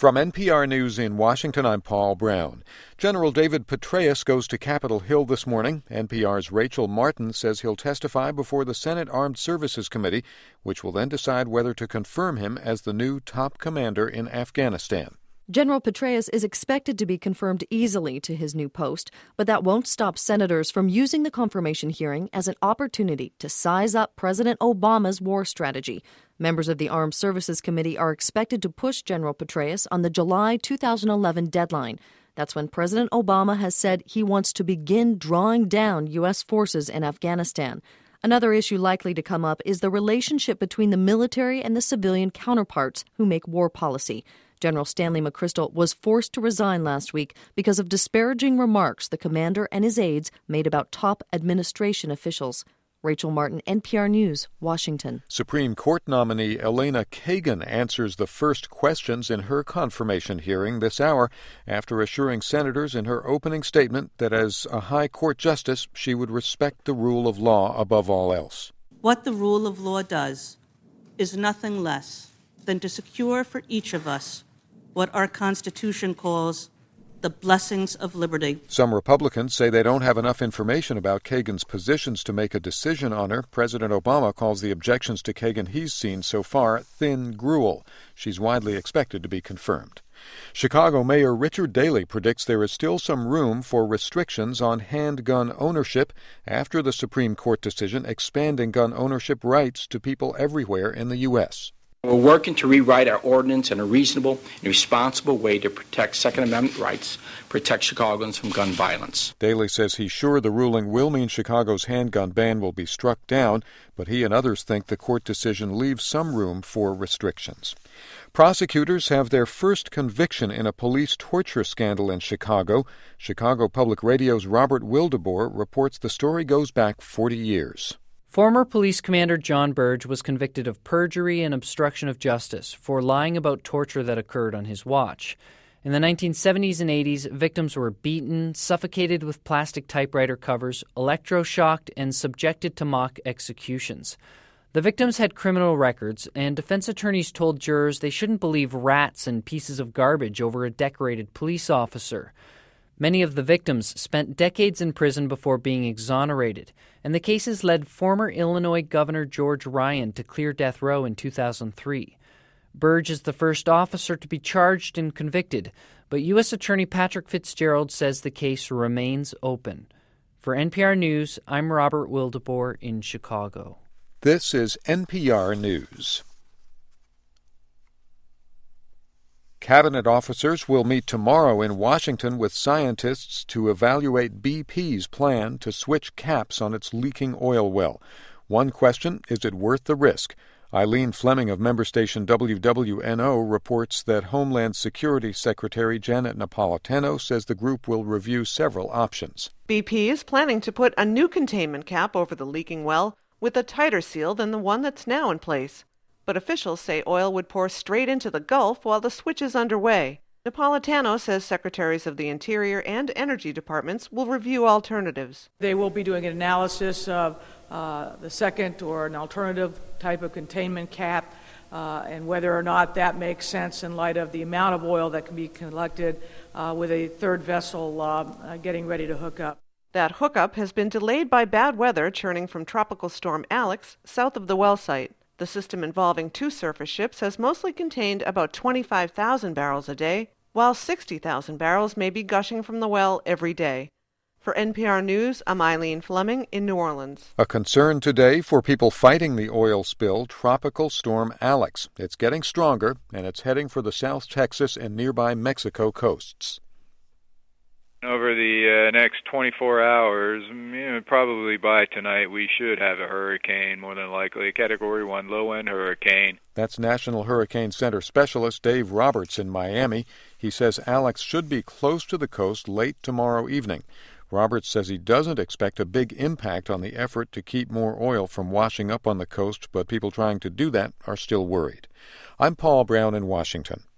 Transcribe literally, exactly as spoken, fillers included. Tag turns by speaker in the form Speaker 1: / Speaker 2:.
Speaker 1: From N P R News in Washington, I'm Paul Brown. General David Petraeus goes to Capitol Hill this morning. N P R's Rachel Martin says he'll testify before the Senate Armed Services Committee, which will then decide whether to confirm him as the new top commander in Afghanistan.
Speaker 2: General Petraeus is expected to be confirmed easily to his new post, but that won't stop senators from using the confirmation hearing as an opportunity to size up President Obama's war strategy. Members of the Armed Services Committee are expected to push General Petraeus on the July two thousand eleven deadline. That's when President Obama has said he wants to begin drawing down U S forces in Afghanistan. Another issue likely to come up is the relationship between the military and the civilian counterparts who make war policy. General Stanley McChrystal was forced to resign last week because of disparaging remarks the commander and his aides made about top administration officials. Rachel Martin, N P R News, Washington.
Speaker 1: Supreme Court nominee Elena Kagan answers the first questions in her confirmation hearing this hour after assuring senators in her opening statement that as a high court justice, she would respect the rule of law above all else.
Speaker 3: What the rule of law does is nothing less than to secure for each of us what our Constitution calls the blessings of liberty.
Speaker 1: Some Republicans say they don't have enough information about Kagan's positions to make a decision on her. President Obama calls the objections to Kagan he's seen so far thin gruel. She's widely expected to be confirmed. Chicago Mayor Richard Daley predicts there is still some room for restrictions on handgun ownership after the Supreme Court decision expanding gun ownership rights to people everywhere in the U S
Speaker 4: We're working to rewrite our ordinance in a reasonable and responsible way to protect Second Amendment rights, protect Chicagoans from gun violence.
Speaker 1: Daley says he's sure the ruling will mean Chicago's handgun ban will be struck down, but he and others think the court decision leaves some room for restrictions. Prosecutors have their first conviction in a police torture scandal in Chicago. Chicago Public Radio's Robert Wildeboer reports the story goes back forty years.
Speaker 5: Former Police Commander John Burge was convicted of perjury and obstruction of justice for lying about torture that occurred on his watch. In the nineteen seventies and eighties, victims were beaten, suffocated with plastic typewriter covers, electroshocked, and subjected to mock executions. The victims had criminal records, and defense attorneys told jurors they shouldn't believe rats and pieces of garbage over a decorated police officer. Many of the victims spent decades in prison before being exonerated, and the cases led former Illinois Governor George Ryan to clear death row in two thousand three. Burge is the first officer to be charged and convicted, but U S Attorney Patrick Fitzgerald says the case remains open. For N P R News, I'm Robert Wildeboer in Chicago.
Speaker 1: This is N P R News. Cabinet officers will meet tomorrow in Washington with scientists to evaluate B P's plan to switch caps on its leaking oil well. One question, is it worth the risk? Eileen Fleming of member station W W N O reports that Homeland Security Secretary Janet Napolitano says the group will review several options.
Speaker 6: B P is planning to put a new containment cap over the leaking well with a tighter seal than the one that's now in place. But officials say oil would pour straight into the Gulf while the switch is underway. Napolitano says Secretaries of the Interior and Energy Departments will review alternatives.
Speaker 7: They will be doing an analysis of uh, the second or an alternative type of containment cap uh, and whether or not that makes sense in light of the amount of oil that can be collected uh, with a third vessel uh, uh, getting ready to hook up.
Speaker 6: That hookup has been delayed by bad weather churning from Tropical Storm Alex south of the well site. The system involving two surface ships has mostly contained about twenty-five thousand barrels a day, while sixty thousand barrels may be gushing from the well every day. For N P R News, I'm Eileen Fleming in New Orleans.
Speaker 1: A concern today for people fighting the oil spill, Tropical Storm Alex. It's getting stronger, and it's heading for the South Texas and nearby Mexico coasts.
Speaker 8: Over the uh, next twenty-four hours, you know, probably by tonight, we should have a hurricane, more than likely, a Category one low-end hurricane.
Speaker 1: That's National Hurricane Center specialist Dave Roberts in Miami. He says Alex should be close to the coast late tomorrow evening. Roberts says he doesn't expect a big impact on the effort to keep more oil from washing up on the coast, but people trying to do that are still worried. I'm Paul Brown in Washington.